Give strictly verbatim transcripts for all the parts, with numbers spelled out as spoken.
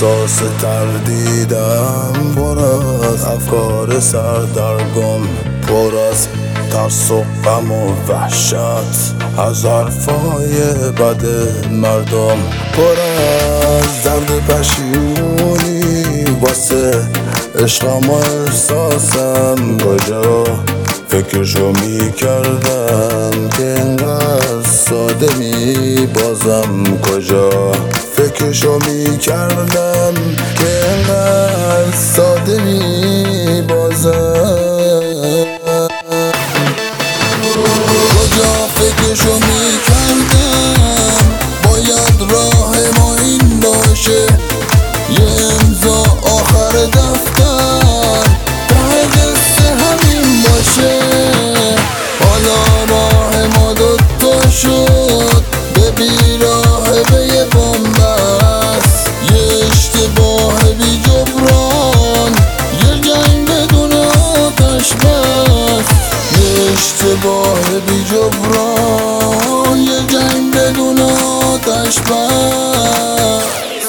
احساس تردیدم پر از افکار سردرگم، پر از ترس و غم و وحشت از حرفای بد مردم، پر از درد پشیمونی واسه عشقم و احساسم. کجا فکرشو میکردم که اینقدر ساده میبازم، کجا فکرشو میکردم که اینقدر ساده میبازم، کجا فکرشو میکردم باید راه ما این باشه، یه امضا آخر دفتر ته قصه همین باشه. حالا راه ما دوتا شد به بیراه به یه بنبست، یه اشتباه بی جبران، یه جنگ بدون آتش بس، یه اشتباه بی جبران، یه جنگ بدون آتش بس.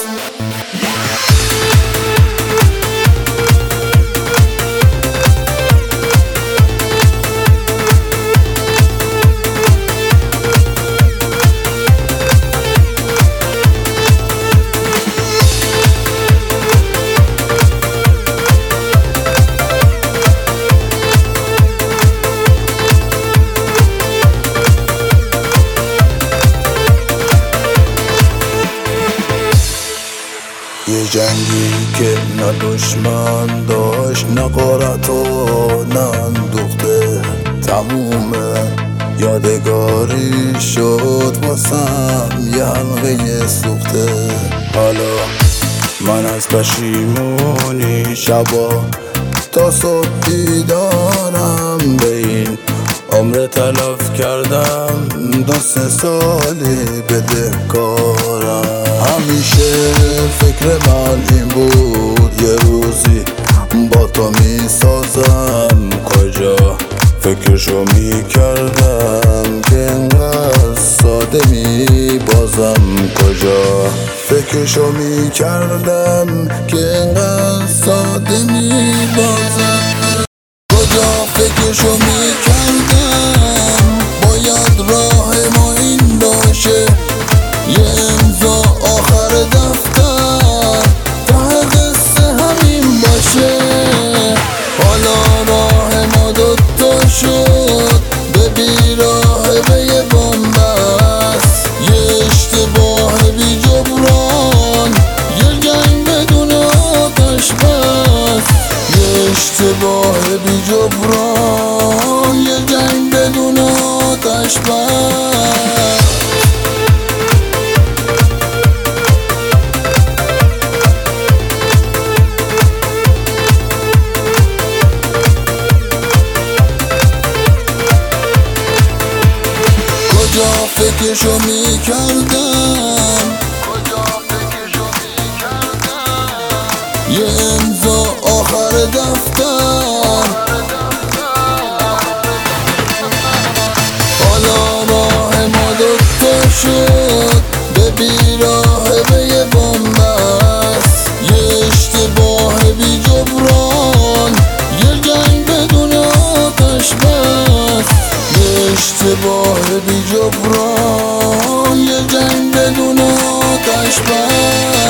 یه جنگی که نه دشمن داشت نه غارت و نه اندوخته، تمومه یادگاری شد واسم یه حلقه سوخته. حالا من از پشیمونی شبا تا صبح بیدارم، به این عمر تلف کردم دو سه سالی بدهکارم. همیشه فکر من این بود یه روزی با تو می سازم، کجا فکرشو می کردم که اینقدر ساده می بازم، کجا فکرشو می کردم که اینقدر ساده می بازم، کجا فکرشو می کردم باید راه ما این باشه، یه امضا آخر دفتر ته قصه همین باشه. حالا راه ما دوتا شد به بیراه به یه بنبست، یه اشتباه بی جبران، یه جنگ بدون آتش بس، یه اشتباه بی جبران، یه جنگ بدون آتش بس. کجا فکرشو میکردم، یه امضا آخر دفتر، حالا راه ما دوتا شد به بیراه به یه بنبست، یه اشتباه بی جبران، یه جنگ بدون آتش بس، یه اشتباه بی جبران، یه جنگ بدون آتش بس.